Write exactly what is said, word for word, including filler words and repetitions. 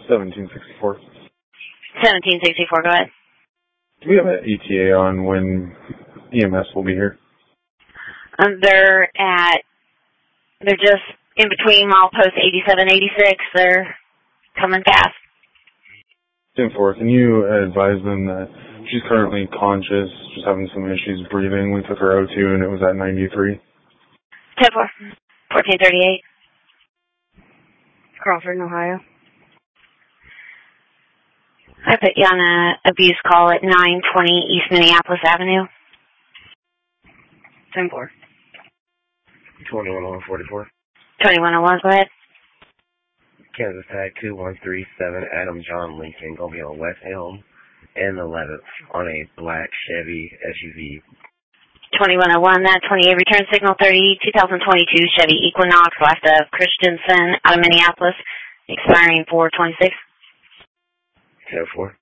seventeen sixty-four. seventeen sixty-four, go ahead. Do we have an E T A on when E M S will be here? Um, they're at, they're just in between milepost eighty-seven, eighty-six. They're coming fast. ten four, can you advise them that she's currently conscious, just having some issues breathing? We took her O two and it was at ninety-three. ten four, fourteen thirty-eight. Crawford, Ohio. I put you on a abuse call at nine twenty East Minneapolis Avenue. ten four. twenty-one oh one forty-four. twenty-one oh one, go ahead. Kansas Tag two one three seven, Adam John Lincoln, going to be on West Elm and eleventh on a black Chevy S U V. twenty-one oh one, that twenty-eight, return signal thirty, two thousand twenty-two Chevy Equinox, left of Christensen out of Minneapolis, expiring four twenty-six. ten four.